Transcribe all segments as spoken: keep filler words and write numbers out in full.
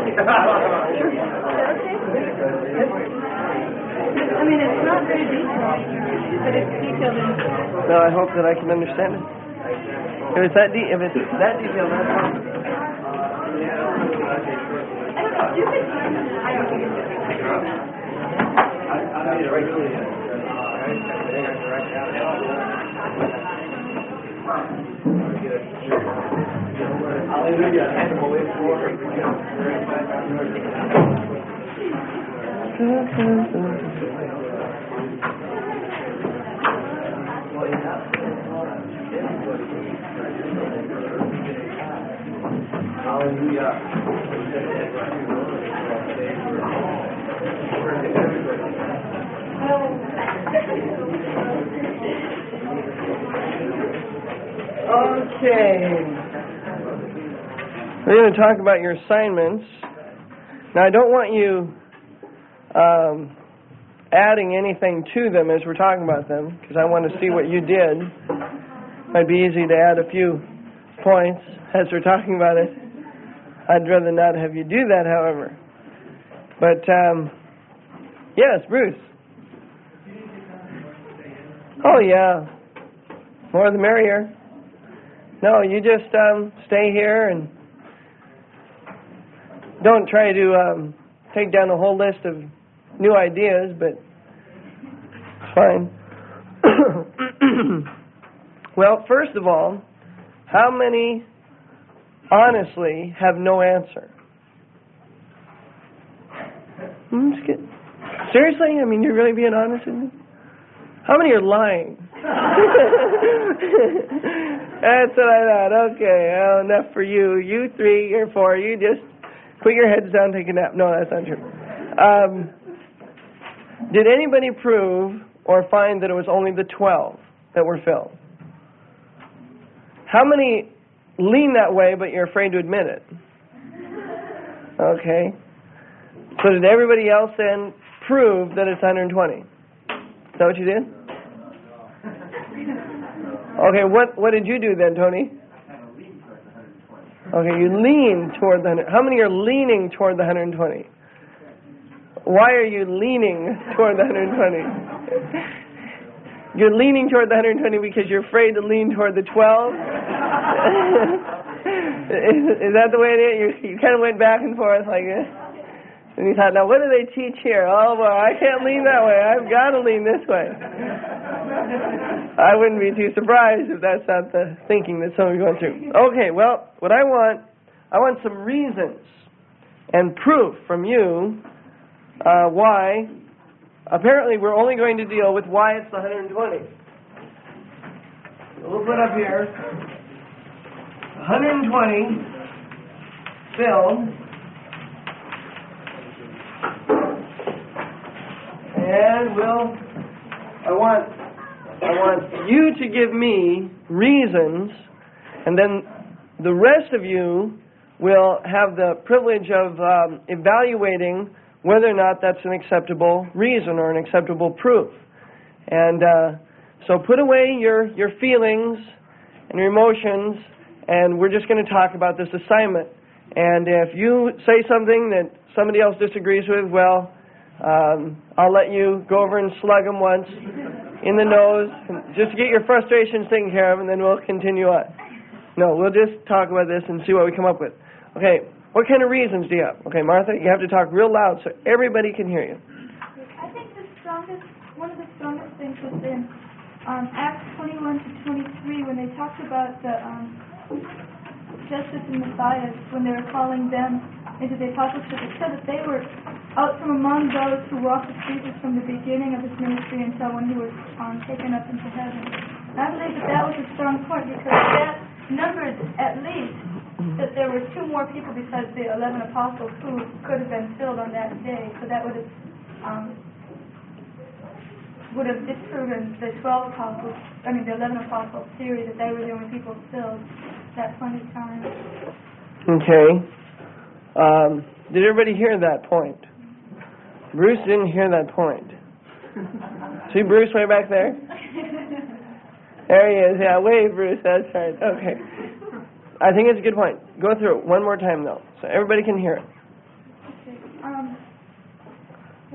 I mean, it's not very detailed, but it's detailed in. No, I hope that I can understand it. If it's that de- if it's that detailed, that's fine. Okay. We're going to talk about your assignments. Now, I don't want you um, adding anything to them as we're talking about them, because I want to see what you did. Might be easy to add a few points as we're talking about it. I'd rather not have you do that, however. But, um, yes, Bruce. Oh, yeah. More the merrier. No, you just um, stay here and don't try to um, take down a whole list of new ideas, but it's fine. Well, first of all, how many honestly have no answer? Hmm, just get, seriously? I mean, you're really being honest with me? How many are lying? That's what I thought. Okay, well, enough for you. You three or four, you just put your heads down, take a nap. No, that's not true. Um, did anybody prove or find that it was only the twelve that were filled? How many lean that way, but you're afraid to admit it? Okay. So did everybody else then prove that it's one hundred twenty? Is that what you did? Okay, what what did you do then, Tony? Okay, you lean toward the one hundred. How many are leaning toward the one hundred twenty? Why are you leaning toward the one hundred twenty? You're leaning toward the one hundred twenty because you're afraid to lean toward the twelve? is, is that the way it is? You, you kind of went back and forth like this. And you thought, now what do they teach here? Oh, well, I can't lean that way. I've got to lean this way. I wouldn't be too surprised if that's not the thinking that some of you are going through. Okay, well, what I want, I want some reasons and proof from you uh, why. Apparently, we're only going to deal with why it's one hundred twenty. So we'll put up here one hundred twenty filled. And we'll, I want, I want you to give me reasons, and then the rest of you will have the privilege of um, evaluating whether or not that's an acceptable reason or an acceptable proof. And uh, so put away your, your feelings and your emotions, and we're just going to talk about this assignment. And if you say something that somebody else disagrees with, well, Um, I'll let you go over and slug them once in the nose, just to get your frustrations taken care of, and then we'll continue on. No, we'll just talk about this and see what we come up with. Okay, what kind of reasons do you have? Okay, Martha, you have to talk real loud so everybody can hear you. I think the strongest, one of the strongest things was in um, Acts twenty-one to twenty-three when they talked about the um, Justice and Messiah, when they were calling them into the apostleship. It said that they were out from among those who walked with Jesus from the beginning of his ministry until when he was um, taken up into heaven. And I believe that that was a strong point because that numbered at least that there were two more people besides the eleven apostles who could have been filled on that day. So that would have um, would have disproven the twelve apostles, I mean the eleven apostles theory that they were the only people filled that plenty of time. Okay. Um, did everybody hear that point? Bruce didn't hear that point. See Bruce way back there? There he is. Yeah, wave, Bruce. That's right. Okay. I think it's a good point. Go through it one more time, though, so everybody can hear it.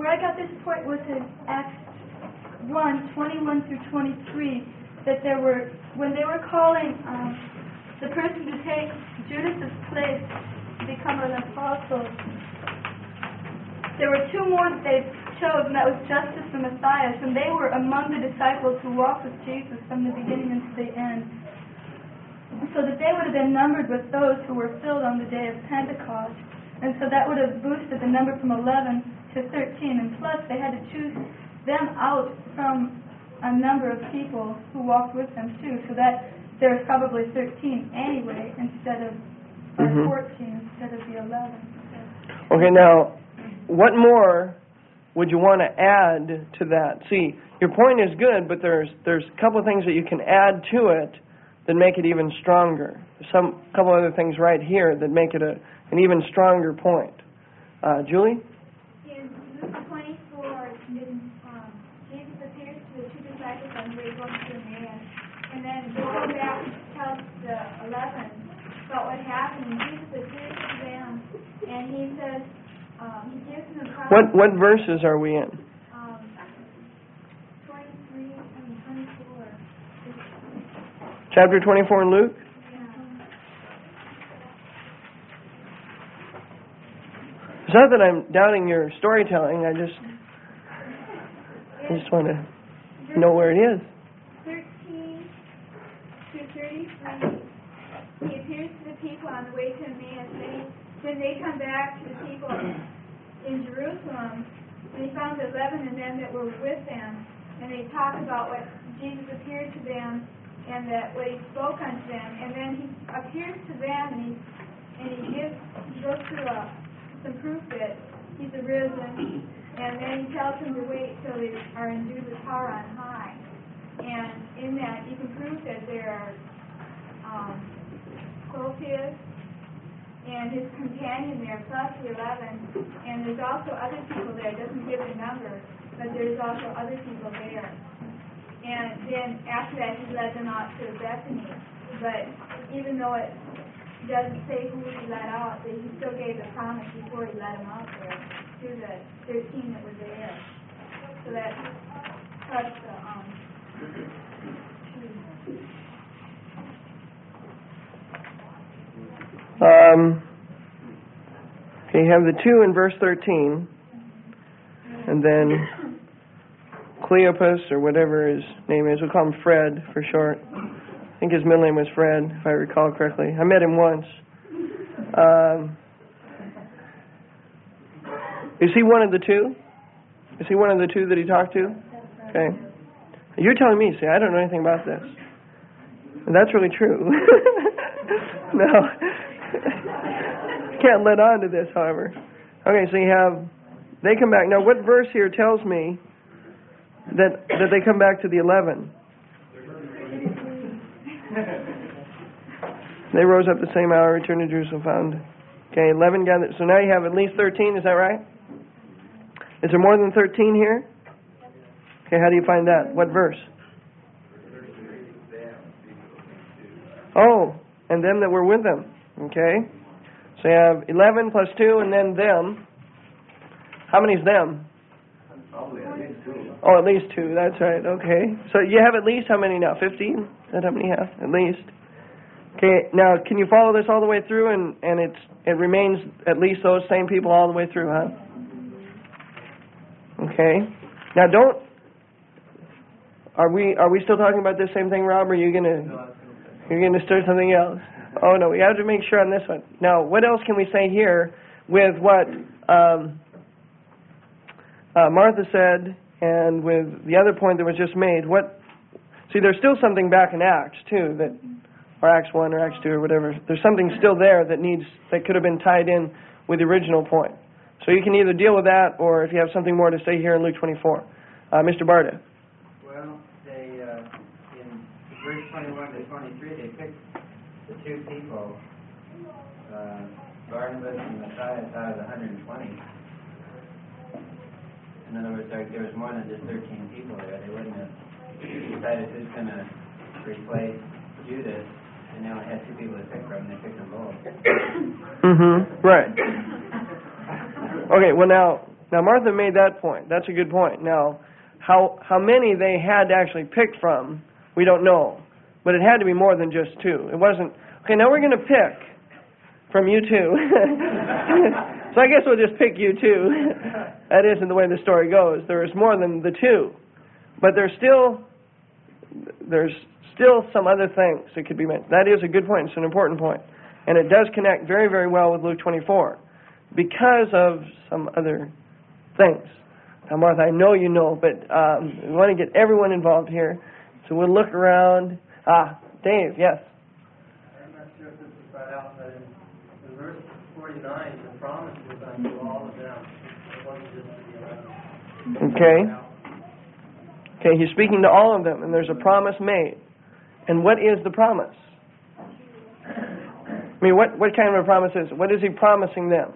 where I got this point was in Acts one, twenty-one through twenty-three, that there were, when they were calling um, the person to take Judas's place to become an apostle, there were two more that they chose, and that was Justus and Matthias, and they were among the disciples who walked with Jesus from the beginning unto the end. So that they would have been numbered with those who were filled on the day of Pentecost. And so that would have boosted the number from eleven to thirteen. And plus, they had to choose them out from a number of people who walked with them, too. So that there's probably thirteen anyway, instead of uh, Mhm. fourteen, instead of the eleven. Okay, now, what more would you want to add to that? See, your point is good, but there's there's a couple of things that you can add to it that make it even stronger. Some couple other things right here that make it a an even stronger point. Uh, Julie? In Luke twenty-four, in, um, Jesus appears to the two disciples on the way going to Emmaus, and then they go back and tell the eleven about what happened. And Jesus appears to them, and he says, um, he gives them a promise. What what verses are we in? Um, twenty-three, I mean twenty-four. Chapter twenty-four in Luke? It's not that I'm doubting your storytelling, I just I just want to know where it is. thirteen to thirty-three, he appears to the people on the way to Emmaus. Then, then they come back to the people in Jerusalem, and he found the eleven and them that were with them, and they talk about what Jesus appeared to them, and that what he spoke unto them. And then he appears to them, and he and he gives he goes through a, some proof that he's arisen, and then he tells them to wait till they are endued with power on high. And in that, you can prove that there are um, Clopas and his companion there, plus the eleven, and there's also other people there. It doesn't give the number, but there's also other people there. And then after that, he led them out to Bethany. But even though it doesn't say who he let out, that he still gave the promise before he let them out there to the thirteen that were there. So that plus the um. Um, okay, you have the two in verse thirteen, and then Cleopas, or whatever his name is, we'll call him Fred for short. I think his middle name was Fred, if I recall correctly. I met him once. Um, is he one of the two? Is he one of the two that he talked to? Okay. You're telling me, see, I don't know anything about this. And that's really true. No. Can't let on to this, however. Okay, so you have, they come back. Now, what verse here tells me that that they come back to the eleven? They rose up the same hour, returned to Jerusalem, found. Okay, eleven gathered. So now you have at least thirteen, is that right? Is there more than thirteen here? Okay, how do you find that? What verse? Oh, and them that were with them. Okay. So you have eleven plus two and then them. How many is them? Oh, at least two. That's right. Okay. So you have at least how many now? fifteen? Is that how many you have? At least. Okay. Now, can you follow this all the way through, and, and it's it remains at least those same people all the way through, huh? Okay. Now, don't. Are we are we still talking about this same thing, Rob? Or are you gonna you're gonna start something else? Oh no, we have to make sure on this one. Now, what else can we say here with what um, uh, Martha said, and with the other point that was just made? What? See, there's still something back in Acts too, that, or Acts one or Acts two or whatever. There's something still there that needs that could have been tied in with the original point. So you can either deal with that, or if you have something more to say here in Luke twenty-four, uh, Mister Barta. Well, they uh, in verse twenty-one to twenty-three, they picked the two people, uh, Barnabas and Matthias, out of the one hundred twenty. In other words, there, there was more than just thirteen people there. They wouldn't have decided who's going to replace Judas, and they only had two people to pick from, and they picked them both. Mm-hmm. Right. Okay, well now, Now, Martha made that point. That's a good point. Now, how how many they had actually picked from, we don't know. But it had to be more than just two. It wasn't, okay, now we're going to pick from you two. So I guess we'll just pick you two. That isn't the way the story goes. There is more than the two. But there's still, there's still some other things that could be mentioned. That is a good point. It's an important point. And it does connect very, very well with Luke twenty-four because of some other things. Now, Martha, I know you know, but um, we want to get everyone involved here. So we'll look around. Ah, Dave, yes. I'm not sure if this is brought out, but in, in verse forty-nine, the promise was unto all of them. It wasn't just to the eleven. Okay. Okay, he's speaking to all of them, and there's a promise made. And what is the promise? I mean, what, what kind of a promise is it? What is he promising them?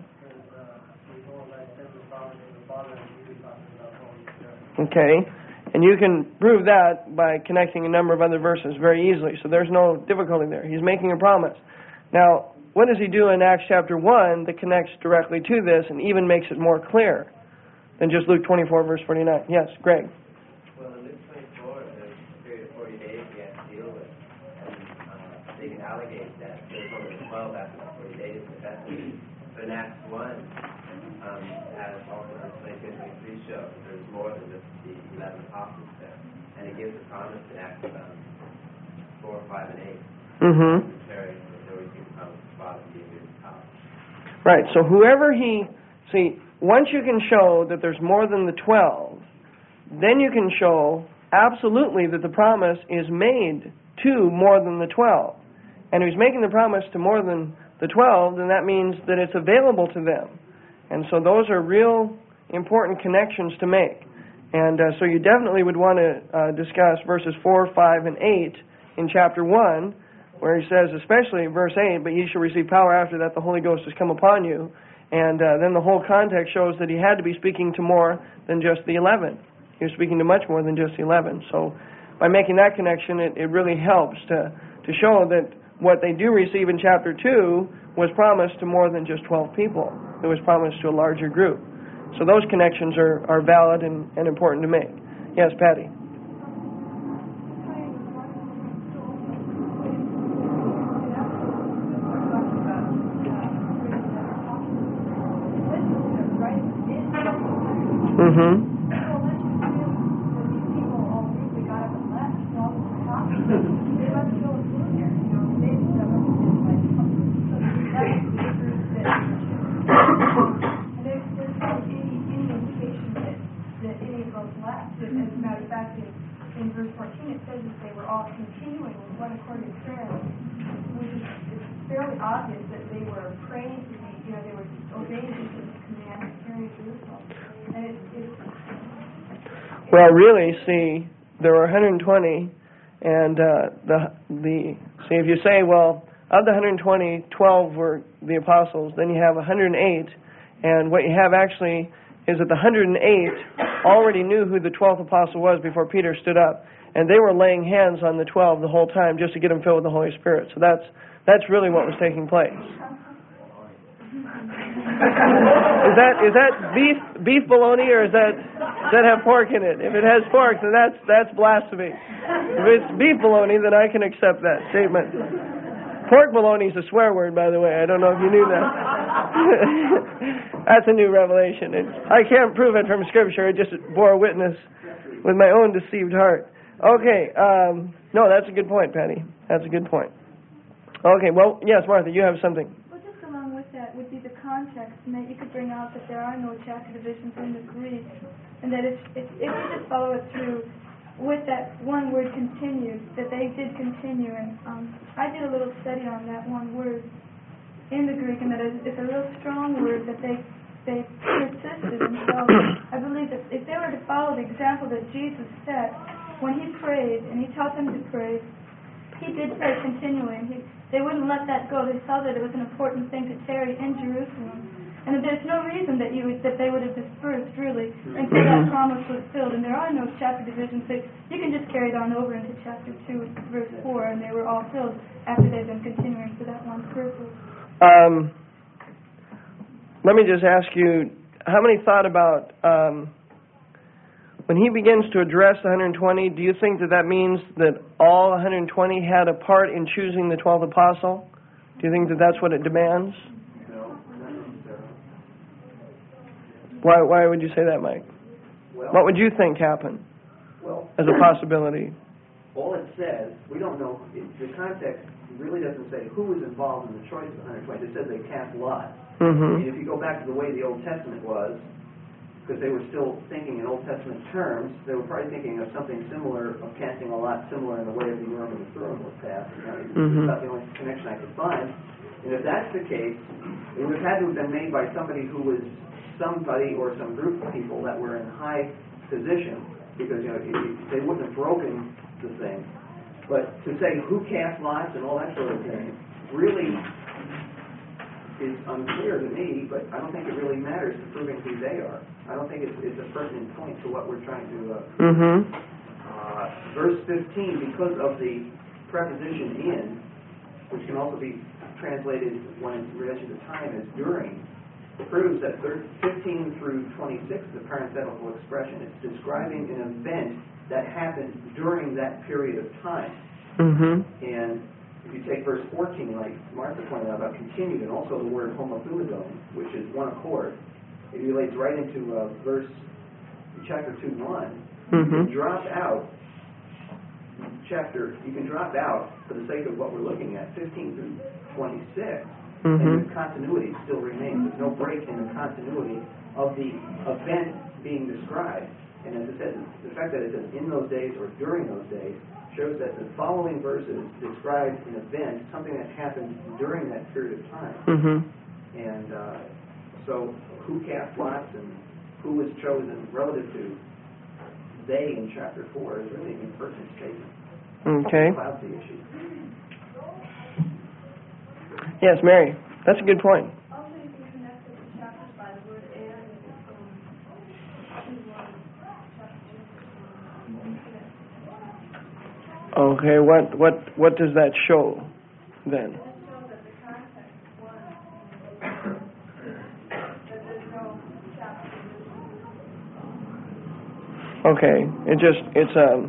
Okay, and you can prove that by connecting a number of other verses very easily, so there's no difficulty there. He's making a promise. Now, what does he do in Acts chapter one that connects directly to this and even makes it more clear than just Luke twenty-four, verse forty-nine? Yes, Greg. Well, in Luke twenty-four, there's a period of forty days we have to deal with, and uh, they can allegate that there's only twelve after the forty days, but that's but in Acts one, um, as also in twenty-two and twenty-three show, there's more than just the eleven apostles there. And it gives a promise in Acts um, four, five, and eight. Mm-hmm. Right, so whoever he, see, once you can show that there's more than the twelve, then you can show absolutely that the promise is made to more than the twelve. And if he's making the promise to more than the twelve, then that means that it's available to them. And so those are real important connections to make. And uh, so you definitely would want to uh, discuss verses four, five, and eight in chapter one, where he says, especially verse eight, but ye shall receive power after that the Holy Ghost has come upon you. And uh, then the whole context shows that he had to be speaking to more than just the eleven. He was speaking to much more than just the eleven. So by making that connection, it, it really helps to, to show that what they do receive in chapter two was promised to more than just twelve people. It was promised to a larger group. So those connections are, are valid and, and important to make. Yes, Patty. Mm-hmm. As a matter of fact, in, in verse fourteen, it says that they were all continuing with one accord in prayer, which is it's fairly obvious that they were praying to be, you know, they were obeying Jesus' command to carry Jerusalem. And it, it's, well, really, see, there were one hundred twenty, and uh, the the see, if you say, well, of the one hundred twenty, twelve were the apostles, then you have one hundred eight, and what you have actually is that the one hundred eight already knew who the twelfth apostle was before Peter stood up, and they were laying hands on the twelve the whole time just to get them filled with the Holy Spirit. So that's that's really what was taking place. Is that is that beef beef bologna, or is that does that have pork in it? If it has pork, then that's that's blasphemy. If it's beef bologna, then I can accept that statement. Pork bologna is a swear word, by the way. I don't know if you knew that. That's a new revelation. It, I can't prove it from Scripture. It just bore witness with my own deceived heart. Okay. Um, no, that's a good point, Patty. That's a good point. Okay. Well, yes, Martha, you have something. well, just along with that would be the context, and that you could bring out that there are no chapter divisions in the Greek, and that it's, it's, if you just follow it through with that one word continued, that they did continue. And um, I did a little study on that one word in the Greek, and that it's, it's a real strong word that they they persisted. And so I believe that if they were to follow the example that Jesus set when he prayed, and he taught them to pray, he did pray continually, and he, they wouldn't let that go. They saw that it was an important thing to tarry in Jerusalem. And there's no reason that you would, that they would have dispersed, really, until that promise was filled. And there are no chapter divisions. That you can just carry it on over into chapter two, verse four, and they were all filled after they've been continuing for that one purpose. Um, let me just ask you, how many thought about um, when he begins to address the one hundred twenty, do you think that that means that all one hundred twenty had a part in choosing the twelfth apostle? Do you think that that's what it demands? No, not necessarily. Why, why would you say that, Mike? Well, What would you think happened well, as a possibility? all it says, we don't know, it, the context really doesn't say who was involved in the choice of the one hundred twenty. It says they cast lots. I Mm-hmm. mean, if you go back to the way the Old Testament was, because they were still thinking in Old Testament terms, they were probably thinking of something similar, of casting a lot similar in the way of the Urim and the Thummim was cast. You know, it's Mhm. about the only connection I could find. And if that's the case, it would have had to have been made by somebody who was somebody or some group of people that were in high position, because you know it, it, they wouldn't have broken the thing. But to say who cast lots and all that sort of thing really is unclear to me, but I don't think it really matters to proving who they are. I don't think it's, it's a pertinent point to what we're trying to uh, Mm-hmm. uh, verse fifteen, because of the preposition in, which can also be translated when in relation to time as during, proves that fifteen through twenty-six is a parenthetical expression. It's describing an event that happened during that period of time. Mm-hmm. And if you take verse fourteen, like Martha pointed out, about continued, and also the word homothumadon, which is one accord, it relates right into uh, verse, chapter two one. You Mm-hmm. can drop out chapter, you can drop out, for the sake of what we're looking at, fifteen through twenty-six, Mm-hmm. and the continuity still remains. There's no break in the continuity of the event being described. And as it says, the fact that it says in those days or during those days shows that the following verses describe an event, something that happened during that period of time. Mm-hmm. And uh, so who cast lots and who was chosen relative to they in chapter four is really an impertinent statement. Okay. Clouds the issue. Yes, Mary. That's a good point. Also, you can connect with the chapters by the word and, um, two, one, chapter two, um, Okay. What what what does that show then? It shows that the context was, that there's no chapter. Okay. It just it's um.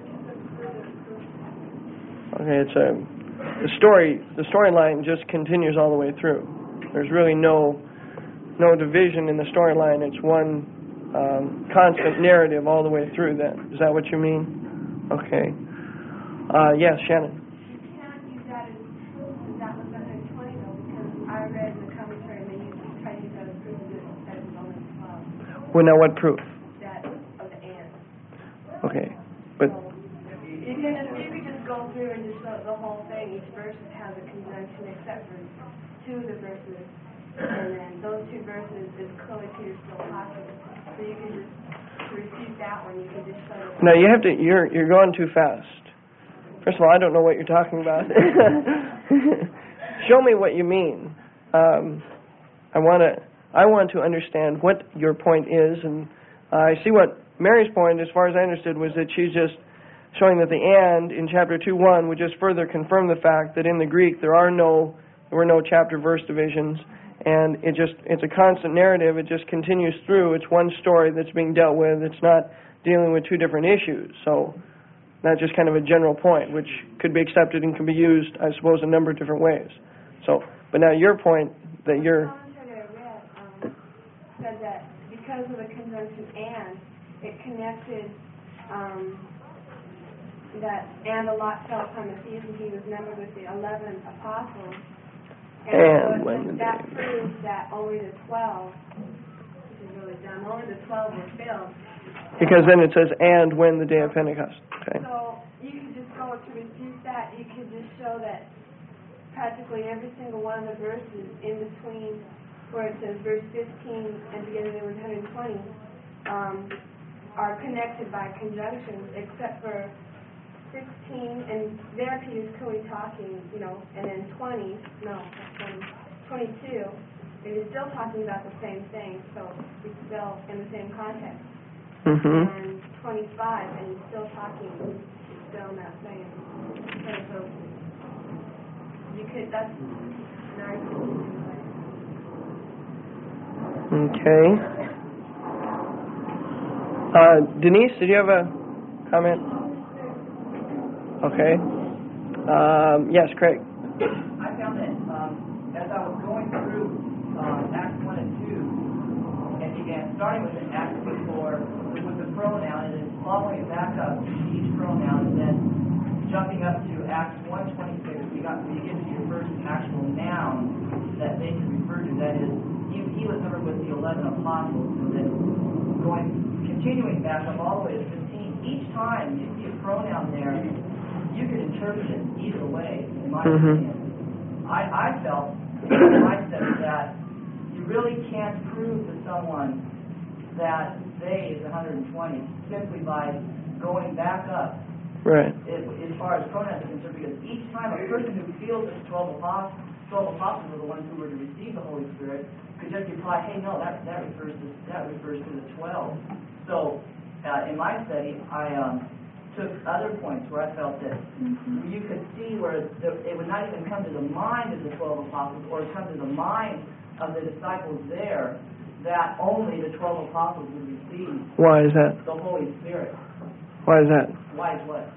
Okay. It's a the story the storyline just continues all the way through. There's really no no division in the storyline. It's one um, constant narrative all the way through. Then is that what you mean? Okay. Uh, yes, Shannon. You can't use that as proof that that was one hundred twenty though, because I read in the commentary and they used to try to use that as proof that that it was only twelve, Well, now what proof? that of the ant. Okay, but So, you can just, you could just go through and just the, the whole thing, each verse has a conjunction except for two of the verses, and then those two verses is clearly Peter still talking. So you can just refute that one, you can just show it. now you have to. You're you're going too fast. First of all, I don't know what you're talking about. Show me what you mean. Um, I want to. I want to understand what your point is, and I see what Mary's point, as far as I understood, was that she's just showing that the and in chapter two one would just further confirm the fact that in the Greek there are no there were no chapter verse divisions, and it just it's a constant narrative. It just continues through. It's one story that's being dealt with. It's not dealing with two different issues. So that's just kind of a general point, which could be accepted and can be used, I suppose, a number of different ways. So, but now your point that you're The commentary that I read um, said that because of the conjunction and, it connected um, that and a lot fell upon the seas and he was numbered with the eleven apostles. And so when it, the that day- proves that only the twelve, which is really dumb, only the twelve were filled. because then it says and when the day of Pentecost. Okay. So you can just go to refute that. You can just show that practically every single one of the verses in between where it says verse fifteen and together there was one hundred twenty um, are connected by conjunctions except for sixteen, and there Peter's clearly talking, you know, and then twenty, no, that's twenty, twenty-two, and he's still talking about the same thing, so it's still in the same context. Mhm. And twenty-five, and he's still talking, still in that same. Okay, so you could, that's an argument. Okay. Uh, Denise, did you have a comment? Okay. Um, yes, Craig. I found that um, as I was going through uh, Acts one and two, and began starting with an Acts before with the pronoun, and then following it back up to each pronoun, and then jumping up to Acts one twenty-six, we got we get to your first actual noun that they can refer to. That is, he, he was numbered with the eleven apostles, and then going continuing back up all the way to fifteen. Each time you see a pronoun there, you can interpret it either way, in my Mhm. opinion. I, I felt, in my study, that you really can't prove to someone that they is one hundred twenty simply by going back up Right. as, as far as pronouns are concerned, because each time a person who feels that twelve apostles, twelve apostles are the ones who were to receive the Holy Spirit could just reply, hey, no, that, that refers to that refers to the twelve. So, uh, in my study, I um, took other points where I felt that mm-hmm. you could see where the, it would not even come to the mind of the twelve apostles or come to the mind of the disciples there that only the twelve apostles would receive Why is that? the Holy Spirit. Why is that? Why is what?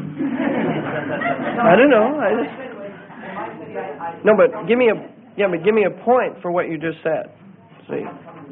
I don't know. I just... No, but give me a yeah, but give me a point for what you just said. See.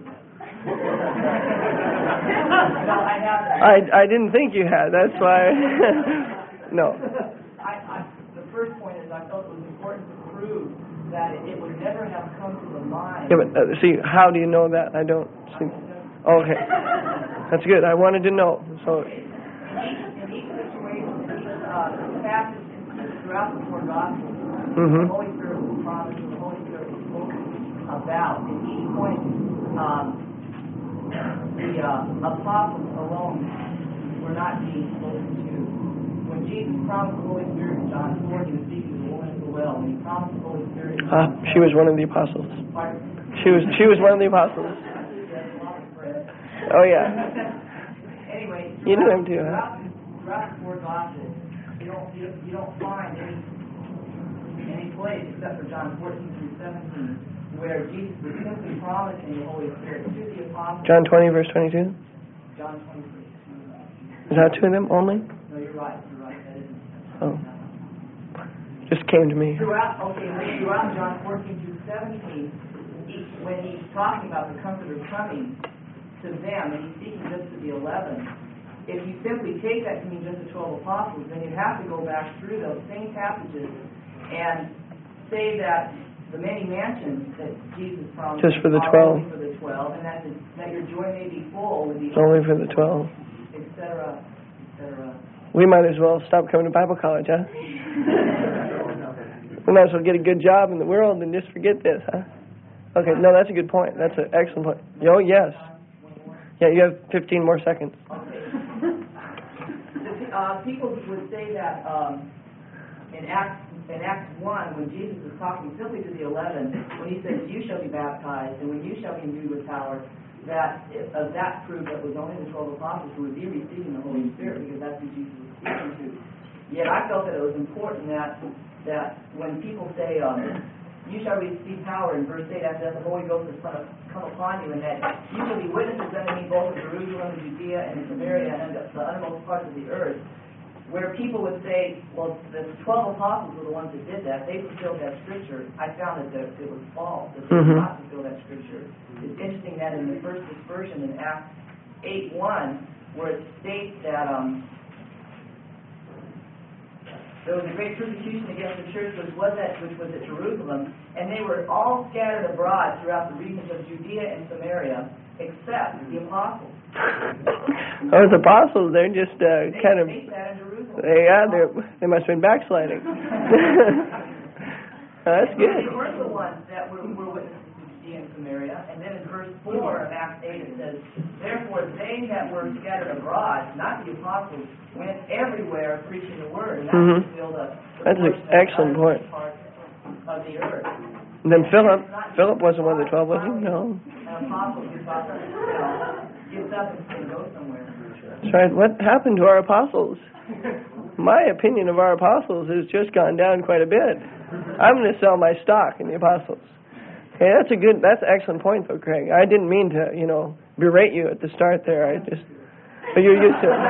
I, I didn't think you had. That's why. No. I, I, the first point is I felt it was important to prove that it, it would never have come to the mind. Yeah, but uh, see, how do you know that? I don't see. Okay, that's good. I wanted to know. So. In each, in each situation, in each uh, passage throughout the four Gospels, Mm-hmm. the Holy Spirit was promised, and the Holy Spirit was spoken about. In each point, um, the uh, apostles alone were not being spoken to. When Jesus promised the Holy Spirit in John four, he was speaking to the woman at the well. When he promised the Holy Spirit in Ah, John she was one of the apostles. Pardon? She was she was one of the apostles. Oh yeah. Anyway, You knew him too, huh? Throughout, throughout the four Gospels, you don't you, you don't find any any place except for John fourteen through seventeen where Jesus was simply promising the Holy Spirit to the apostles. John twenty verse twenty-two. John twenty-three. Is that to them only? No, you're right. You're right. That isn't. Oh. Just came to me. Throughout, okay, throughout John fourteen through seventeen, he, when he's talking about the Comforter coming to them, and he's speaking just to the eleven, if you simply take that to mean just the twelve apostles, then you have to go back through those same passages and say that the many mansions that Jesus promised Just for the are twelve. only for the twelve, and that, the, that your joy may be full with the Only for the twelve. et cetera, et cetera. We might as well stop coming to Bible college, huh? We might as well get a good job in the world and just forget this, huh? Okay, no, that's a good point. That's an excellent point. Oh, yes. Yeah, you have fifteen more seconds. The, uh, people would say that um, in Acts in Acts one, when Jesus was talking simply to the eleven, when he says, "You shall be baptized, and when you shall be endued with power," that uh, that proved that it was only the twelve apostles who would be receiving the Holy Spirit, because that's who Jesus was speaking to. Yet I felt that it was important that that when people say, um, "You shall receive power," in verse eight, after that the Holy Ghost has come upon you, and that you shall be witnesses unto me both in Jerusalem and Judea and in Samaria and the uttermost parts of the earth. Where people would say, well, the twelve apostles were the ones that did that, they fulfilled that scripture, I found that the, it was false, that they Mm-hmm. did not fulfill that scripture. It's interesting that in the first dispersion in Acts eight one, where it states that um, there was a great persecution against the church, which was at which was at Jerusalem, and they were all scattered abroad throughout the regions of Judea and Samaria, except the apostles. Those apostles, they're just uh, They, kind of, they sat in Jerusalem. they, yeah, they're, they must have been backsliding. That's good. They weren't the ones that were, were witnesses to Judea and Samaria. And then in verse four of Acts eight it says, "Therefore they that were scattered abroad, not the apostles, went everywhere preaching the word." And that Mhm. fulfilled the, the That's an portion of the excellent point. part of the earth. And then Philip, Philip wasn't one of the twelve, was he? No. An apostle gets up, you know, gets up and, and goes somewhere. That's right. What happened to our apostles? My opinion of our apostles has just gone down quite a bit. I'm going to sell my stock in the apostles. Okay, that's a good, that's an excellent point though, Craig. I didn't mean to, you know, berate you at the start there. I just, But you're used to it.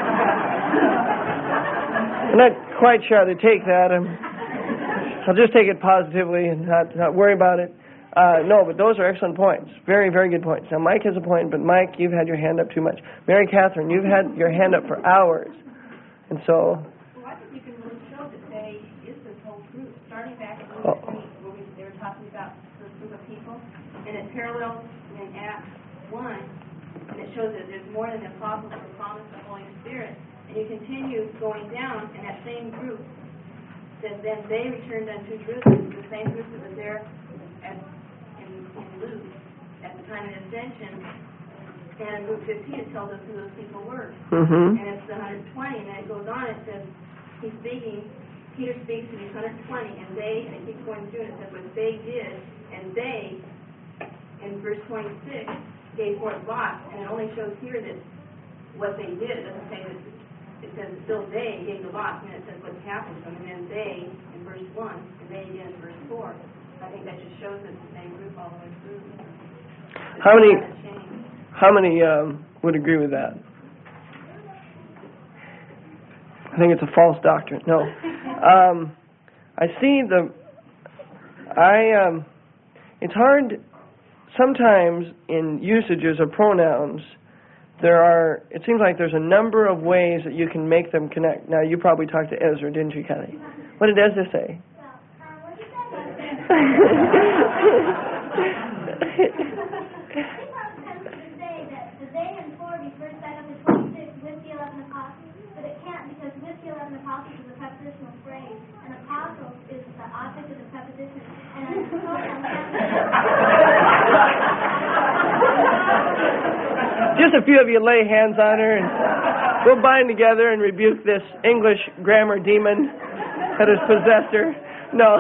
I'm not quite sure how to take that. I'm, I'll just take it positively and not, not worry about it. Uh, no, but those are excellent points. Very, very good points. Now, Mike has a point, but Mike, you've had your hand up too much. Mary Catherine, you've had your hand up for hours. And so... Well, I think you can really show that they is this whole group, starting back at Oh. Luke three, where we, they were talking about this group of people, and it parallels in Acts one, and it shows that there's more than the apostles who promised the Holy Spirit. And you continue going down, and that same group, that then they returned unto Jerusalem, the same group that was there at, in, in Luke at the time of the ascension. And in Luke fifteen, it tells us who those people were. Mm-hmm. And it's the one hundred twenty, and then it goes on, it says, he's speaking, Peter speaks to these one hundred twenty, and they, and it keeps going through, and it says what they did, and they, in verse twenty-six, gave forth lots, and it only shows here that what they did. It doesn't say that, it says still they gave the lots, and it says what happened to them, and then they in verse one, and they again in verse four. I think that just shows that it's the same group all the way through. It's How many, not a change. how many um, would agree with that? I think it's a false doctrine. No. Um, I see the, I, um, it's hard, sometimes in usages of pronouns, there are, it seems like there's a number of ways that you can make them connect. Now, you probably talked to Ezra, didn't you, Kelly? What did Ezra say? Just a few of you lay hands on her and we'll bind together and rebuke this English grammar demon that has possessed her. No.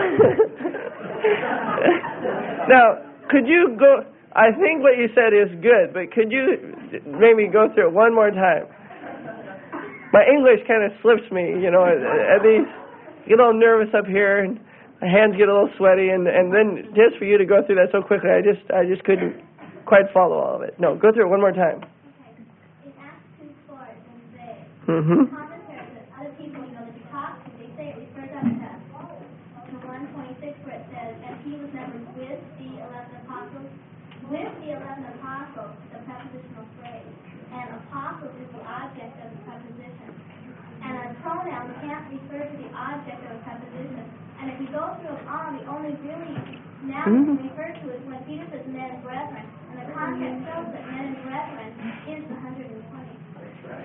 Now, could you go, I think what you said is good, but could you maybe go through it one more time? My English kind of slips me, you know, at, at these, get a little nervous up here and my hands get a little sweaty, and, and then just for you to go through that so quickly, I just I just couldn't quite follow all of it. No, go through it one more time. In Acts two four, it says they. Mm-hmm. Commentaries that other people, you know, that you talk to, they say it refers up to one twenty-six, where it says, and he was numbered with the eleven apostles. With the eleven apostles, the prepositional phrase, and apostles is the object of the preposition. And a pronoun can't refer to the object of a preposition. And if you go through them all, the only really noun mm-hmm. referred to is when Peter says men and brethren. And the context shows that men and brethren is the one hundred twenty. That's right.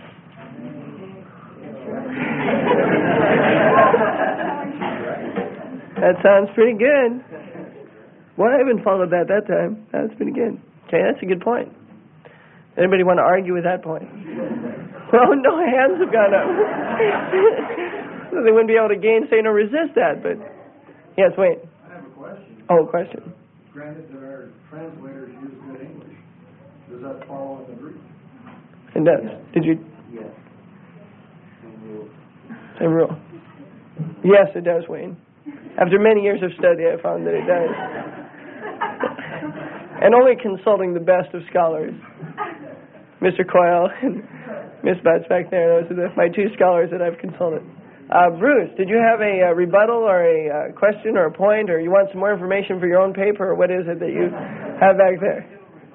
That sounds pretty good. Well, I haven't followed that that time. That's pretty good. Okay, that's a good point. Anybody want to argue with that point? Well, no hands have gone up. So they wouldn't be able to gainsay nor resist that, but... Yes, wait. I have a question. Oh, question. Granted that our translators use good English, does that follow in the Greek? It does. Yes. Did you... Yes. Same rule. Same rule. Yes, it does, Wayne. After many years of study, I found that it does. And only consulting the best of scholars. Mister Coyle and Miss Betts back there, those are the, my two scholars that I've consulted. Uh, Bruce, did you have a, a rebuttal or a uh, question or a point, or you want some more information for your own paper, or what is it that you have back there?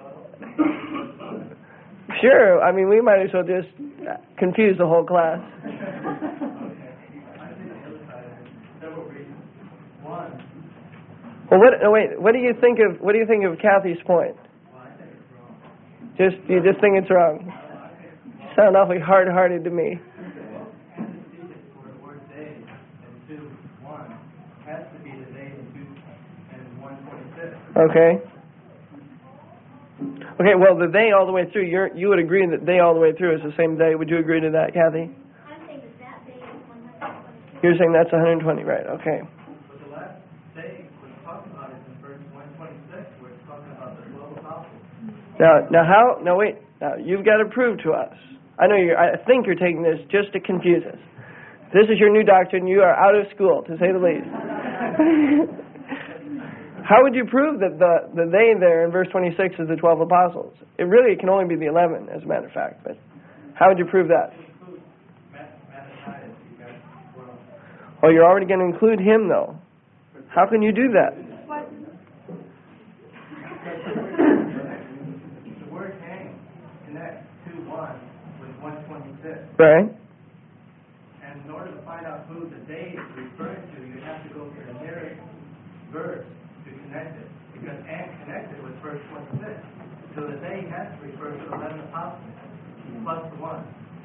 Sure, I mean, we might as well just confuse the whole class. Well, what? No, wait. What do you think of? What do you think of Kathy's point? Just you just think it's wrong. You sound awfully hard-hearted to me. Okay. Okay. Well, the they all the way through. You you would agree that they all the way through is the same they. Would you agree to that, Kathy? I'm saying that that day is one hundred twenty. You're saying that's one hundred twenty, right? Okay. But the last day we're talking about is in verse one twenty-six, where it's talking about the twelve apostles. Now, now how? No, wait. Now you've got to prove to us. I know you're. I think you're taking this just to confuse us. This is your new doctrine. You are out of school, to say the least. How would you prove that the, the they there in verse twenty-six is the twelve apostles? It really can only be the eleven, as a matter of fact. But How would you prove that? Include Matt- Mattathias, you got twelve. Oh, you're already going to include him, though. How can you do that? The word hang connects two one with one twenty-six. Right? And in order to find out who the they is referring to, you have to go to the nearest verse to connect it. Because and connected with verse twenty-six. So the they has to refer to the eleven apostles plus the one.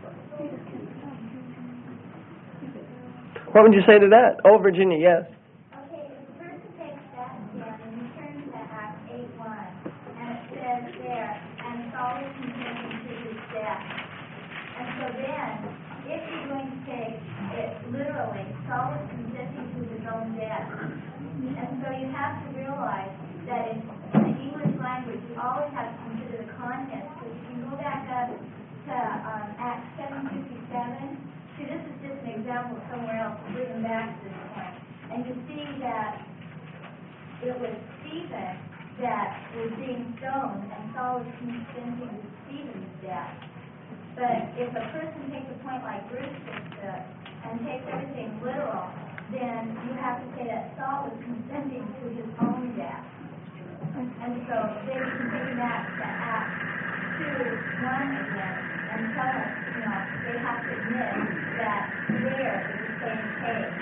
What would you say to that? Oh, Virginia, yes. Okay, the person takes that again and he turns to Acts eight one, and it says there, and Saul was consenting to his death. And so then, if you're going to take it literally, Saul was consenting to his own death. And so you have to realize that in, in the English language, you always have to consider the context. So you can go back up to um, Acts seven fifty-seven. See, this is just an example somewhere else to bring them back to this point. And you see that it was Stephen that was being stoned, and Saul was consenting to Stephen's death. But if a person takes a point like Bruce just took and takes everything literal, then you have to say that Saul was consenting to his own death. And so they can take that to Acts two one again and tell us, you know, they have to admit that there is the same case.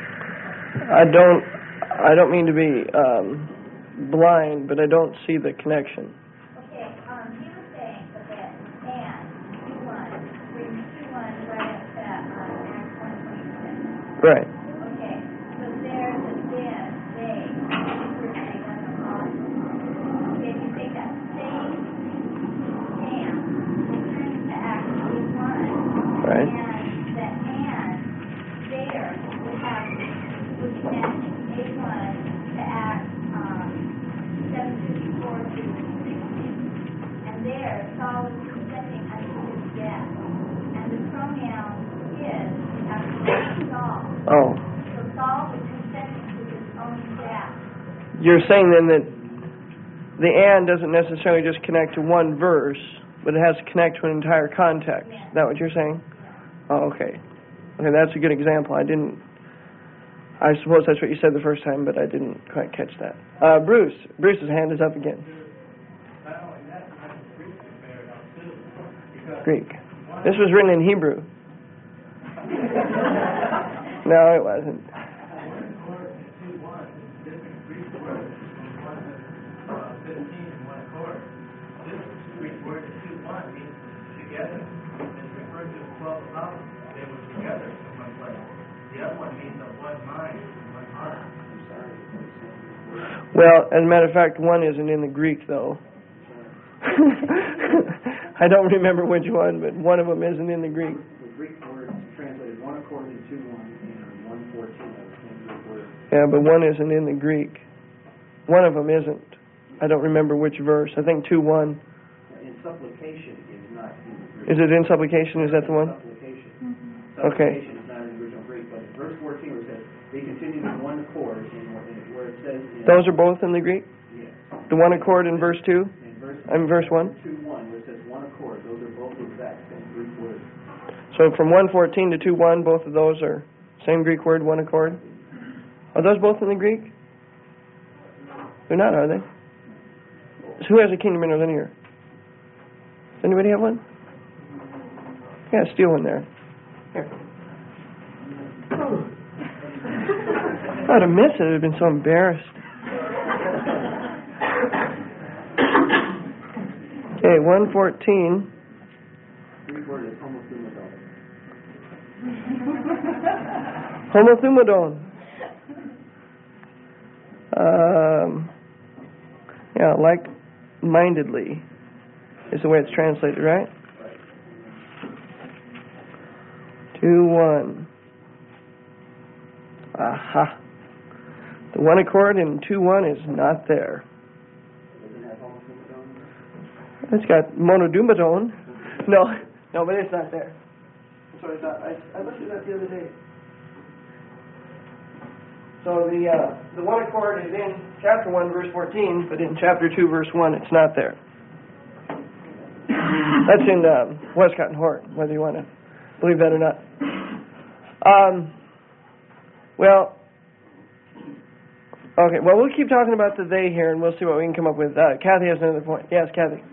I don't, I don't mean to be um, blind, but I don't see the connection. Okay, um, he was saying that that and two one brings two one right up to um, Acts one twenty-six. Right. Okay, so there's a then, they, refers to the eleven apostles. Okay, if you take that same and return to Acts eight one, Right. and that and there would have would connect eight one to Acts um, seven fifty-four to sixteen, and there Saul was consenting unto his death, and the pronoun is actually Saul. Oh. So Saul was consenting to his own death. You're saying then that the and doesn't necessarily just connect to one verse, but it has to connect to an entire context. Yes. Is that what you're saying? Oh, okay. Okay, that's a good example. I didn't, I suppose that's what you said the first time, but I didn't quite catch that. Uh, Bruce. Bruce's hand is up again. Not only that, you have the Greek to bear it out too. Because Greek. This was written in Hebrew. No, it wasn't. one accord and two one is different Greek words. One is uh, fifteen and one accord. This Greek word two one means together. It's referred to as twelve apostles. They were together in one place. The other one means of one mind and one heart. Well, as a matter of fact, one isn't in the Greek, though. I don't remember which one, but one of them isn't in the Greek. The Greek word translated one accord and two one and one fourteen are the same Greek word. Yeah, but one isn't in the Greek. One of them isn't. I don't remember which verse. I think two one. In supplication is not in the Greek. Is it in supplication? Is that the one? Supplication. Okay. Supplication is not in the original Greek, but in verse fourteen where it says, they continued in one accord, in where it says in... Those are both in the Greek? Yes. The one accord in verse two? In verse... I'm verse one? two one, where it says one accord, those are both the exact same Greek words. So from one fourteen to two one, both of those are same Greek word, one accord? Are those both in the Greek? They're not, are they? So who has a kingdom interlinear? Does anybody have one? Yeah, steal one there. Here. I would have missed it. I would have been so embarrassed. Okay, one fourteen. Greek word is homothumadon. Homothumadon. Um, yeah, like-mindedly is the way it's translated, right? Two one. Aha. The one accord in two one is not there. Doesn't have homothumadon? It's got monodumadon. No, no, but it's not there. That's what I thought. I, I looked at that the other day. So the uh, the one accord is in chapter one, verse fourteen, but in chapter two, verse one, it's not there. That's in um, Westcott and Hort, whether you want to believe that or not. Um, well, okay, well, we'll keep talking about the they here, and we'll see what we can come up with. Uh, Kathy has another point. Yes, Kathy.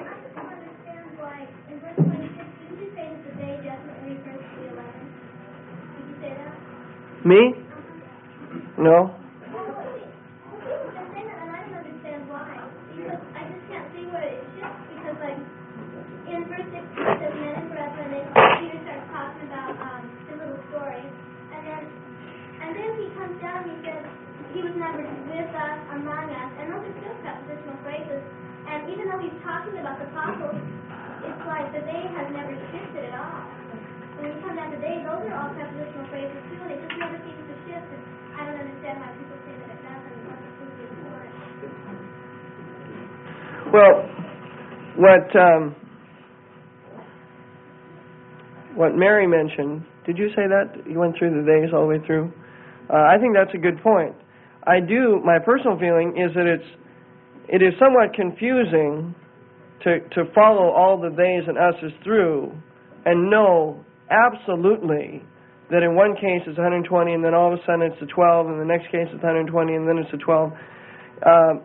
Me? No. In verse sixteen, it says, men and brethren, and Peter starts talking about um, the little story, and then and then he comes down and he says, he was numbered with us, among us, and those are still prepositional phrases, and even though he's talking about the apostles, it's like the they has never shifted at all. When you come down to they, those are all prepositional phrases too, and it just never seems to shift, and I don't understand why people say that it doesn't, what the truth is for it. Well, what... Um, What Mary mentioned, did you say that? You went through the days all the way through? Uh, I think that's a good point. I do, my personal feeling is that it's, it is somewhat confusing to, to follow all the theys and us's through and know absolutely that in one case it's one hundred twenty and then all of a sudden it's a twelve and the next case it's one hundred twenty and then it's a twelve. Uh,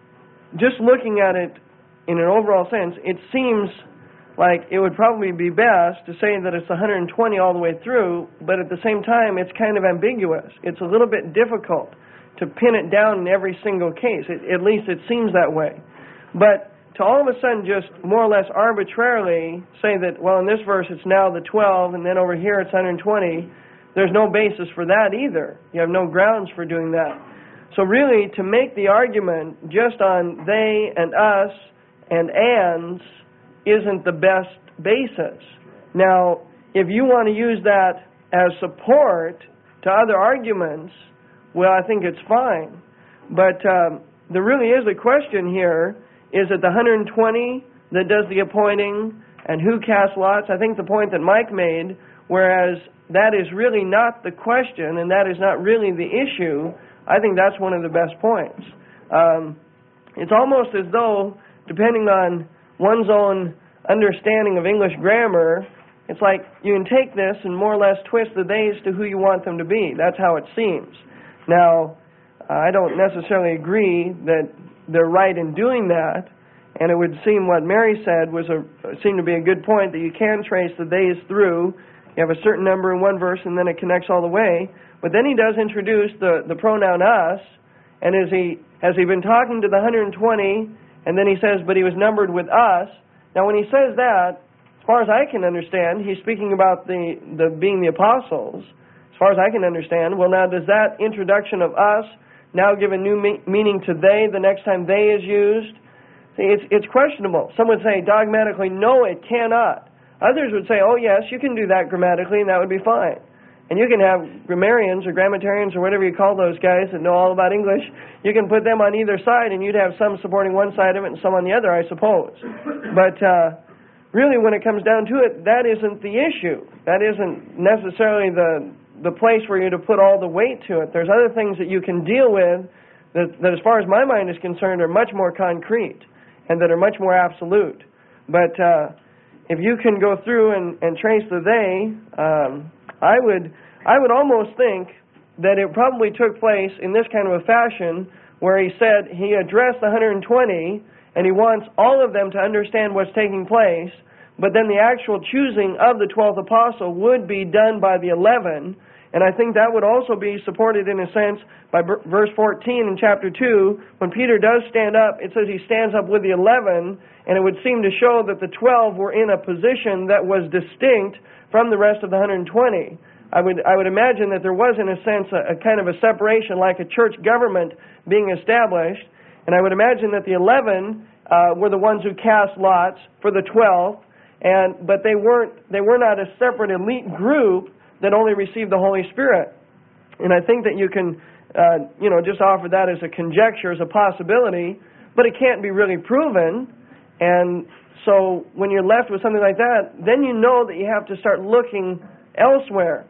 just looking at it in an overall sense, it seems like it would probably be best to say that it's one hundred twenty all the way through, but at the same time it's kind of ambiguous. It's a little bit difficult to pin it down in every single case. It, at least it seems that way. But to all of a sudden just more or less arbitrarily say that, well, in this verse it's now the twelve and then over here it's one hundred twenty, there's no basis for that either. You have no grounds for doing that. So really, to make the argument just on they and us and ands isn't the best basis. Now, if you want to use that as support to other arguments, well, I think it's fine. But um, there really is a question here, is it the one hundred twenty that does the appointing and who casts lots? I think the point that Mike made, whereas that is really not the question and that is not really the issue, I think that's one of the best points. Um, it's almost as though, depending on one's own understanding of English grammar, it's like you can take this and more or less twist the theys to who you want them to be. That's how it seems. Now, I don't necessarily agree that they're right in doing that, and it would seem what Mary said was a seemed to be a good point, that you can trace the theys through. You have a certain number in one verse and then it connects all the way. But then he does introduce the, the pronoun us, and is he has he been talking to the one hundred twenty, and then he says, but he was numbered with us. Now, when he says that, as far as I can understand, he's speaking about the, the being the apostles. As far as I can understand, well, now, does that introduction of us now give a new me- meaning to they the next time they is used? See, it's, it's questionable. Some would say dogmatically, no, it cannot. Others would say, oh, yes, you can do that grammatically, and that would be fine. And you can have grammarians or grammatarians or whatever you call those guys that know all about English. You can put them on either side, and you'd have some supporting one side of it and some on the other, I suppose. But uh, really, when it comes down to it, that isn't the issue. That isn't necessarily the the place for you to put all the weight to it. There's other things that you can deal with that, that as far as my mind is concerned, are much more concrete and that are much more absolute. But uh, if you can go through and, and trace the they, um, I would I would almost think that it probably took place in this kind of a fashion where he said he addressed the one hundred twenty and he wants all of them to understand what's taking place, but then the actual choosing of the twelfth apostle would be done by the eleven. And I think that would also be supported in a sense by b- verse fourteen in chapter two. When Peter does stand up, it says he stands up with the eleven, and it would seem to show that the twelve were in a position that was distinct from the rest of the one hundred twenty. I would I would imagine that there was, in a sense, a, a kind of a separation, like a church government being established. And I would imagine that the eleven uh, were the ones who cast lots for the twelve, and but they weren't they were not a separate elite group that only received the Holy Spirit. And I think that you can, uh, you know, just offer that as a conjecture, as a possibility, but it can't be really proven. And so when you're left with something like that, then you know that you have to start looking elsewhere.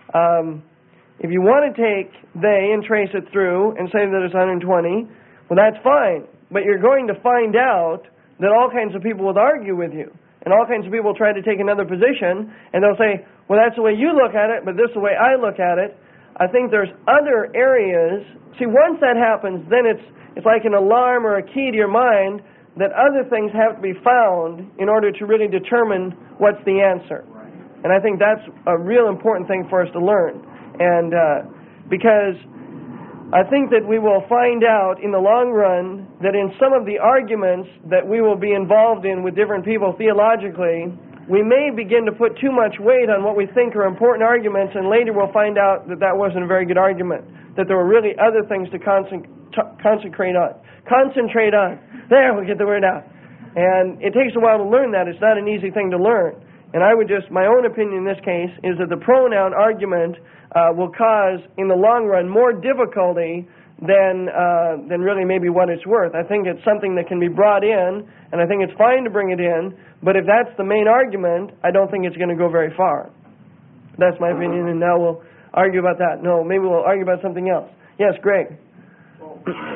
Um, if you want to take they and trace it through and say that it's one hundred twenty, well, that's fine. But you're going to find out that all kinds of people would argue with you. and all kinds of people try to take another position, and they'll say, well, that's the way you look at it, but this is the way I look at it. I think there's other areas. See, once that happens, then it's it's like an alarm or a key to your mind that other things have to be found in order to really determine what's the answer. And I think that's a real important thing for us to learn. And uh, because I think that we will find out in the long run that in some of the arguments that we will be involved in with different people theologically, we may begin to put too much weight on what we think are important arguments, and later we'll find out that that wasn't a very good argument, that there were really other things to concent- t- concentrate on. Concentrate on. There, we get the word out. And it takes a while to learn that. It's not an easy thing to learn. And I would just, my own opinion in this case, is that the pronoun argument uh, will cause, in the long run, more difficulty than uh, than really maybe what it's worth. I think it's something that can be brought in, and I think it's fine to bring it in, but if that's the main argument, I don't think it's going to go very far. That's my opinion, and now we'll argue about that. No, maybe we'll argue about something else. Yes, Greg. Well,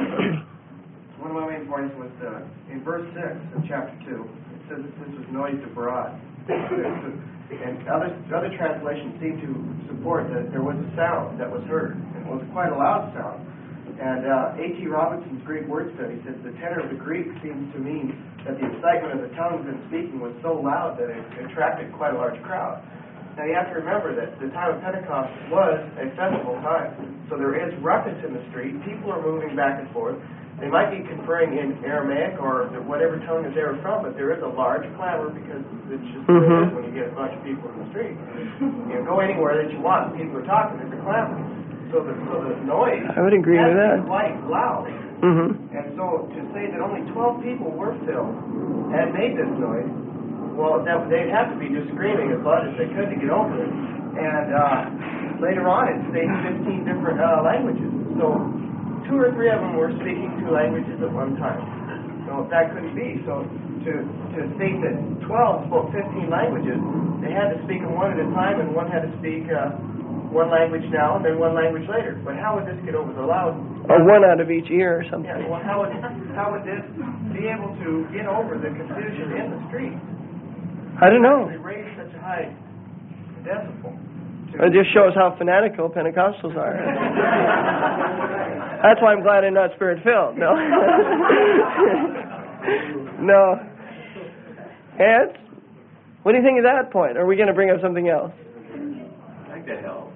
one of my main points was uh, in verse six of chapter two, it says that this was noised abroad. And other, other translations seem to support that there was a sound that was heard, and it was quite a loud sound. And uh, A T Robinson's Greek word study says the tenor of the Greek seems to mean that the excitement of the tongues and speaking was so loud that it attracted quite a large crowd. Now you have to remember that the time of Pentecost was a festival time. So there is ruckus in the street. People are moving back and forth. They might be conferring in Aramaic or whatever tongue that they were from, but there is a large clamor because it's just mm-hmm. what it is when you get a bunch of people in the street. You know, go anywhere that you want. People are talking. There's a clamor. So the, so the noise I would agree with that. Quite loud. Mm-hmm. And so to say that only twelve people were filled and made this noise, well, that, they'd have to be just screaming as loud as they could to get over it. And uh, later on, it states fifteen different uh, languages. So two or three of them were speaking two languages at one time. So that couldn't be. So to to state that twelve spoke fifteen languages, they had to speak them one at a time, and one had to speak uh, one language now and then one language later. But how would this get over the loud? Or one out of each ear or something. Yeah, well, how would, how would this be able to get over the confusion in the street? I don't know. They raise such a high decibel. It just shows how fanatical Pentecostals are. That's why I'm glad I'm not spirit-filled. No. No. Ed, what do you think of that point? Are we going to bring up something else? I think that helps.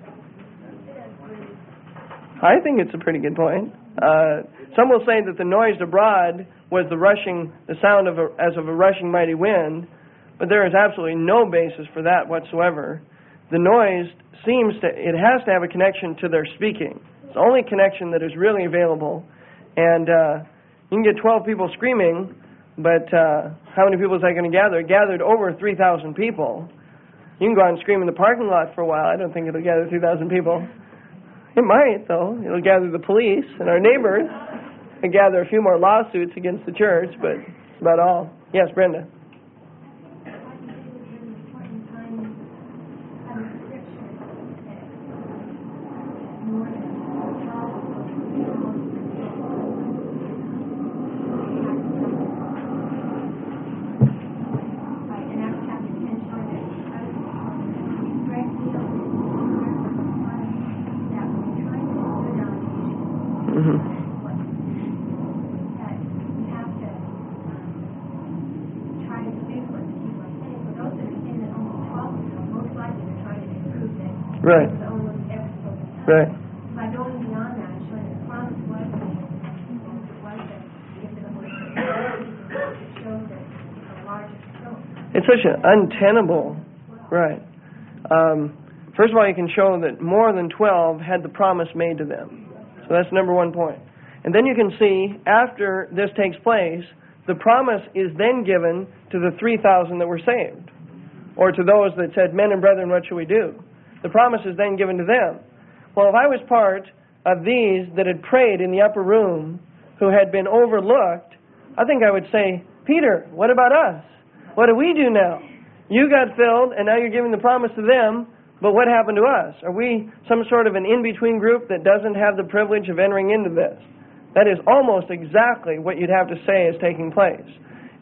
I think it's a pretty good point. Uh, some will say that the noise abroad was the rushing, the sound of a, as of a rushing mighty wind, but there is absolutely no basis for that whatsoever. The noise seems to, it has to have a connection to their speaking. It's the only connection that is really available. And uh, you can get twelve people screaming, but uh, how many people is that going to gather? It gathered over three thousand people. You can go out and scream in the parking lot for a while. I don't think it'll gather three thousand people. It might, though. It'll gather the police and our neighbors and gather a few more lawsuits against the church, but that's about all. Yes, Brenda. Right. Right. By going beyond that and showing the promise was was that if the Holy Spirit it shows that a larger scope. It's such an untenable, right. Um, first of all, you can show that more than twelve had the promise made to them. So that's number one point. And then you can see, after this takes place, the promise is then given to the three thousand that were saved. Or to those that said, men and brethren, what shall we do? The promise is then given to them. Well, if I was part of these that had prayed in the upper room who had been overlooked, I think I would say, Peter, what about us? What do we do now? You got filled, and now you're giving the promise to them, but what happened to us? Are we some sort of an in-between group that doesn't have the privilege of entering into this? That is almost exactly what you'd have to say is taking place.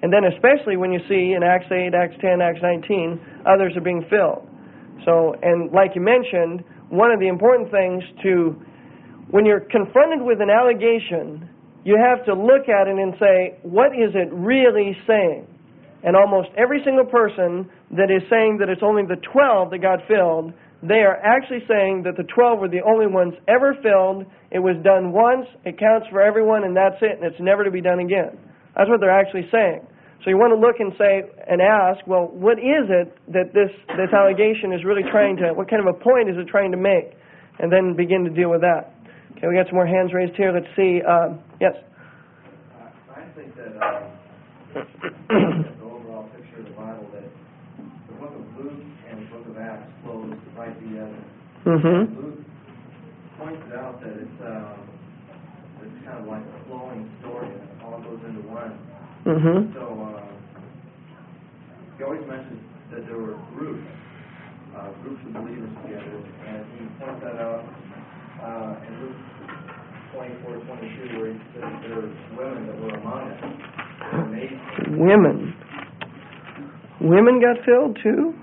And then especially when you see in Acts eight, Acts ten, Acts nineteen, others are being filled. So, and like you mentioned, one of the important things to, when you're confronted with an allegation, you have to look at it and say, what is it really saying? And almost every single person that is saying that it's only the twelve that got filled, they are actually saying that the twelve were the only ones ever filled. It was done once, it counts for everyone, and that's it, and it's never to be done again. That's what they're actually saying. So you want to look and say, and ask, well, what is it that this, this allegation is really trying to, what kind of a point is it trying to make? And then begin to deal with that. Okay, we got some more hands raised here. Let's see. Um, yes? Uh, I think that uh, the overall picture of the Bible, that the book of Luke and the book of Acts flows right together. Mm-hmm. Luke pointed out that it's, um, it's kind of like a flowing story, and it all goes into one. Mm-hmm. So uh, he always mentions that there were groups, uh, groups of believers together, and he points that out uh, in Luke twenty-four, twenty-two, where he says there were women that were among us. Women. Women got filled too?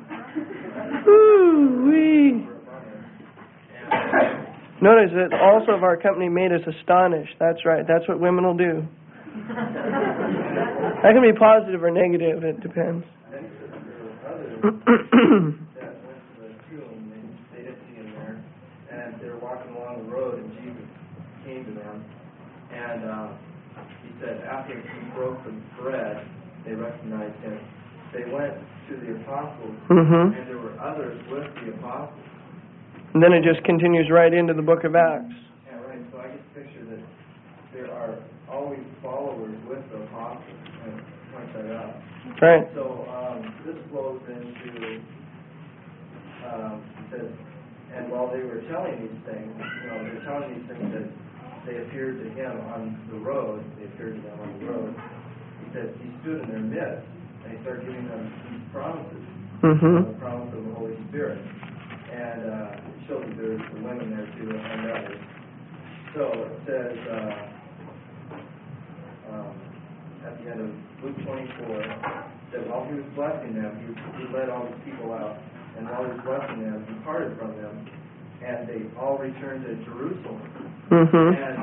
Ooh-wee. Notice that also of our company made us astonished. That's right. That's what women will do. That can be positive or negative. It depends. And then there were others that went to the tomb, and they didn't see him there, and they were walking along the road, and Jesus came to them, and uh, he said, after he broke the bread, they recognized him. They went to the apostles, Mm-hmm. and there were others with the apostles. And then it just continues right into the book of Acts. Yeah, right. So I get the picture that there are always followers with the apostles, and point that out. Right. So um, this flows into, um, it says, and while they were telling these things, you know, they're telling these things that they appeared to him on the road, they appeared to them on the road, he said, he stood in their midst, and he started giving them these promises, Mm-hmm. the promise of the Holy Spirit. And uh, it shows that there's the women there too, and others. So it says, uh, um, at the end of Luke twenty-four, that while he was blessing them, he, he led all these people out, and while he was blessing them, he parted from them, and they all returned to Jerusalem. Mm-hmm. And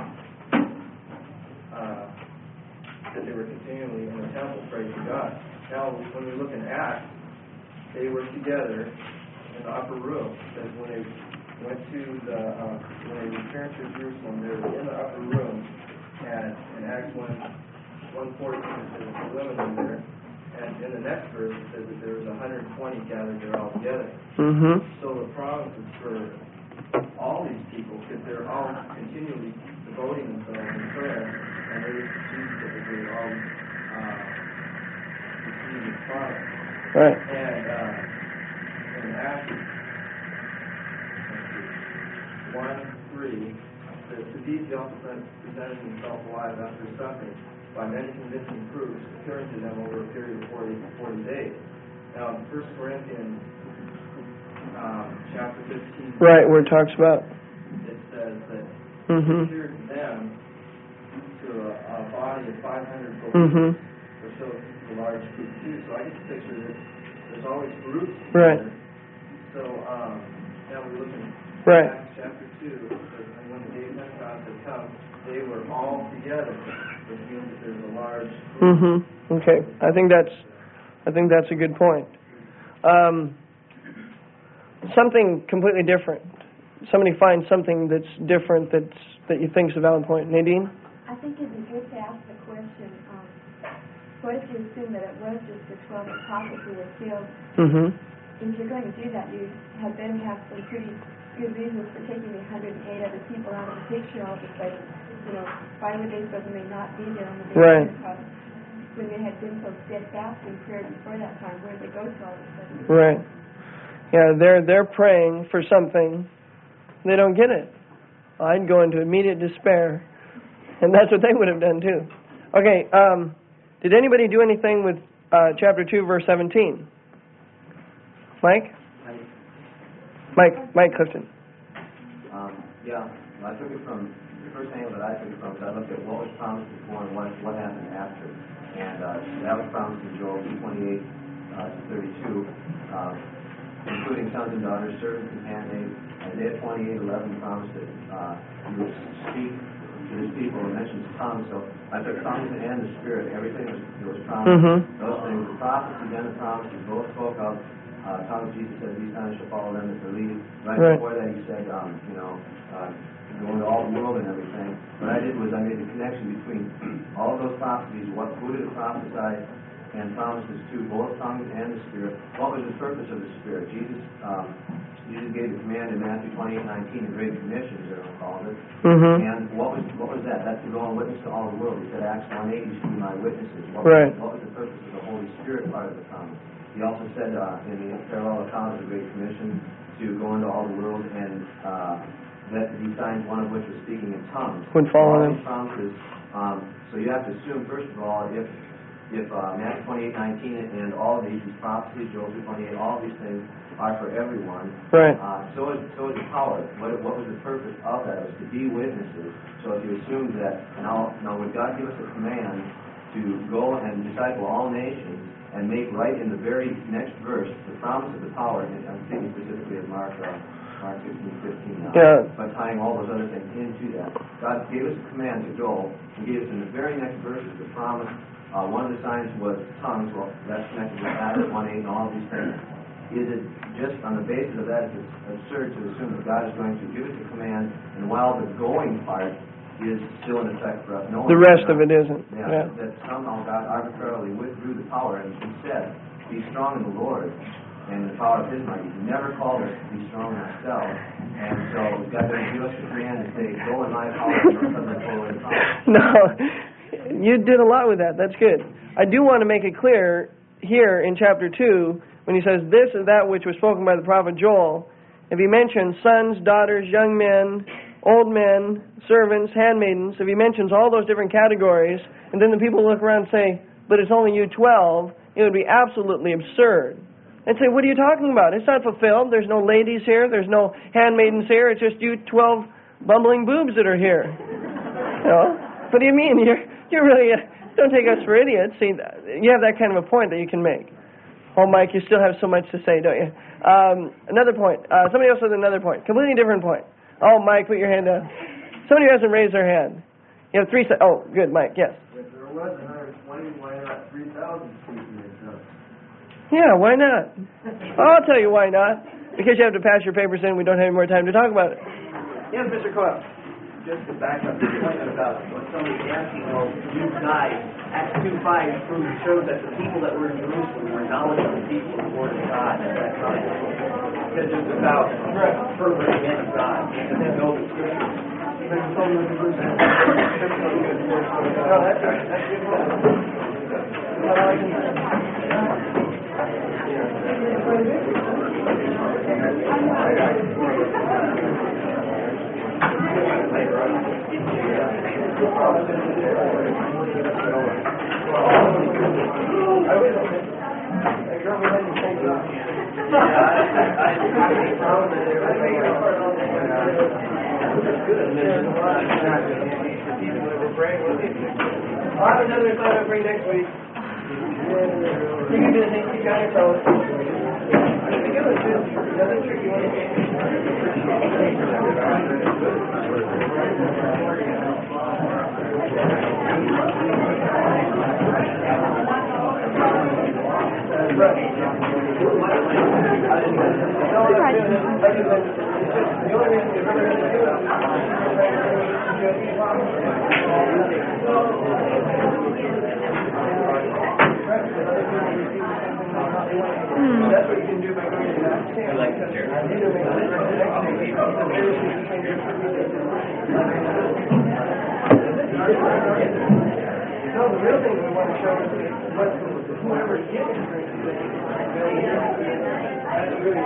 uh, that they were continually in the temple praising God. Now, when we look in Acts, they were together in the upper room. Because when they went to the, uh, when they returned to Jerusalem, they were in the upper room. And in Acts one, one fourteen, it says the women were there. And in the next verse, it says that there was one hundred twenty gathered there all together. Mm-hmm. So the promise is for all these people, because they're all continually devoting themselves in prayer, and they receive that they all uh, receive this promise. Right. And uh, in Acts one three, says, to these he also presented himself alive after his suffering by many convincing proofs, appearing to them over a period of forty, forty days. Now, in First Corinthians um, chapter fifteen, Right, where it talks about. it says that Mm-hmm. he appeared to them to a, a body of five hundred Mm-hmm. believers, which shows a large group too. So I get the picture that there's always groups Right. together. So um, now we're looking at Right. Acts chapter two, it says, and when the day of Pentecost had come, they were all together, which means that there's a large group. Mm-hmm. Okay. I think that's I think that's a good point. Um, something completely different. Somebody finds something that's different that's that you think's a valid point. Nadine? I think it'd be good to ask the question, um, what if you assume that it was just the twelve apostles who were filled? Mm-hmm. If you're going to do that, you had better have some pretty good reasons for taking the one hundred eight other people out of the picture all of a sudden. You know, why would they so they may not be there on the day Right. of Pentecost when they had been so steadfast in prayer before that time? Where did they go to all of a sudden? Right. Yeah, they're they're praying for something. They don't get it. I'd go into immediate despair. And that's what they would have done too. Okay, um, did anybody do anything with uh, chapter two, verse seventeen? Mike? Mike, Mike Clifton. Um, yeah, I took it from, the first angle that I took it from is I looked at what was promised before and what, what happened after. And uh, that was promised in Joel two twenty-eight uh, to thirty-two, uh, including sons and daughters, servants and handmaids. Isaiah twenty-eight eleven promised that uh, he would speak to his people and mentions tongues. So I took tongues and the Spirit, everything was, that was promised. Mm-hmm. Those things, the prophecy and the promises both spoke of. Uh, tongues, Jesus said, these signs shall follow them that believe. Right, right before that, he said, um, you know, uh, go into all the world and everything. What I did was I made the connection between all of those prophecies, what who did it prophesy, and promises to both tongues and the Spirit. What was the purpose of the Spirit? Jesus um, Jesus gave the command in Matthew twenty-eight nineteen, the Great Commission, as everyone calls it. Mm-hmm. And what was what was that? That's to go and witness to all the world. He said, Acts one eight, you should be my witnesses. What, right. was, what was the purpose of the Holy Spirit part of the promise? He also said uh, in the parallel account of the Great Commission to go into all the world and uh, that these signs, one of which was speaking in tongues. Would follow all them. these promises. Um, so you have to assume, first of all, if if uh, Matthew twenty-eight nineteen and all of these, these prophecies, Joel two twenty-eight, all of these things are for everyone. Right. Uh, so is so is the power. What what was the purpose of that? It was to be witnesses. So if you assume that now now would God give us a command to go and disciple all nations and make right in the very next verse the promise of the power, and I'm thinking specifically of Mark uh, Mark fifteen fifteen now, yeah. but tying all those other things into that. God gave us a command to go. He gave us in the very next verses the promise. Uh, one of the signs was tongues. Well, that's connected with Acts one eight and all of these things. Is it just on the basis of that, it's absurd to assume that God is going to give us a command, and while the going part is still in effect for us, no the rest of it isn't. Yeah, yeah. That somehow God arbitrarily withdrew the power and instead, be strong in the Lord and the power of His might. He never called us to be strong in ourselves, and so God doesn't give us a command and say, "Go in my power," and your husband go in power. No. You did a lot with that. That's good. I do want to make it clear here in chapter two, when he says, this is that which was spoken by the prophet Joel, if he mentions sons, daughters, young men, old men, servants, handmaidens, if he mentions all those different categories, and then the people look around and say, but it's only you twelve, it would be absolutely absurd. And say, what are you talking about? It's not fulfilled. There's no ladies here. There's no handmaidens here. It's just you twelve bumbling boobs that are here. You know? What do you mean? You're you're really uh, don't take us for idiots. See, you have that kind of a point that you can make. Oh, Mike, you still have so much to say, don't you? Um, another point. Uh, somebody else with another point. Completely different point. Oh, Mike, put your hand down. Somebody who hasn't raised their hand. You have three. Se- oh, good, Mike. Yes. If there was one hundred twenty, why not three thousand speaking in tongues? Yeah, why not? I'll tell you why not. Because you have to pass your papers in. We don't have any more time to talk about it. Yes, Mister Coyle. Just to back up the point about what somebody's asking, well, you guys, Acts two five proves shows that the people that were in Jerusalem were knowledgeable people of the Word of God at that time. Because it's about fervent against God, and they know the Scriptures. No, that's right. That's good. Well, I I'll have another thought I'll bring next week. You can do the things you got your toes. The good one is another tricky one. That's what you can do by going to that. I like that. No, the real thing we want to show is what whoever gets the drink today, that's really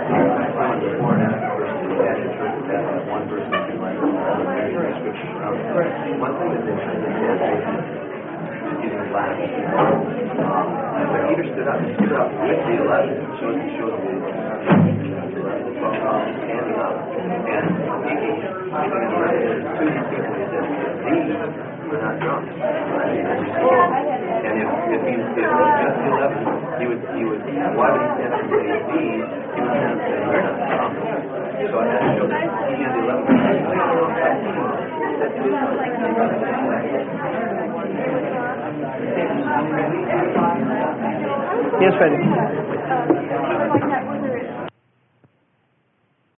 One person One thing that they should have did is getting black. But Peter stood up, he stood up with the eleven, showed, showed the, the twelve apostles standing up, and speaking, speaking in the right to these people. He said, these were not drunk. And if, if he if it was just the eleven, he would, he would, why would he stand up and say these? He would stand up and say, we're not drunk. So I had to show that he and the eleven were not drunk. Yes, Freddie.